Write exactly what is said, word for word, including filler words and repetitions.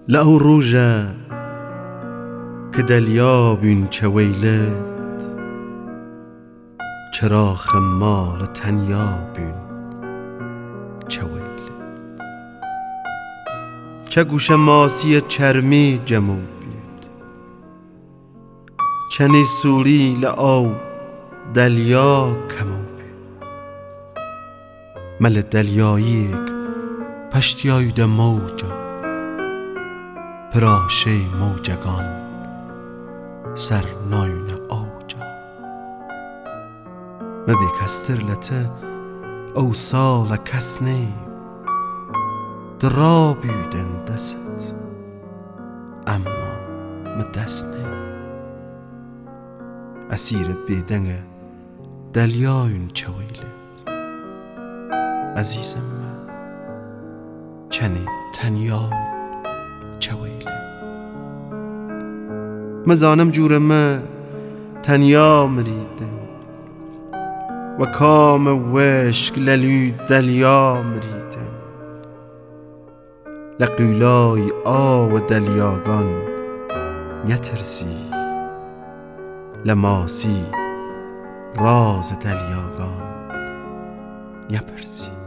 لأو روجا كدليا بين چويلت چرا خمال تنیا بین چویلت چه گوش ماسی چرمی جمو بید چنی سوری لأو دلیا کمو بید مل دلیاییک پشتیاید موجا پراشه موجگان سر ناین اوجا مبی کسترلته او سال کسنی درا بیدن دست اما مدسنی اسیر بیدنگ دلیاین چویلت عزیزم من چنی تنیاین چویلت مزانم جورم تنیا مریدن و کام وشک للی دلیا مریدن لقیلای آو دلیاگان یترسی لماسی راز دلیاگان یپرسی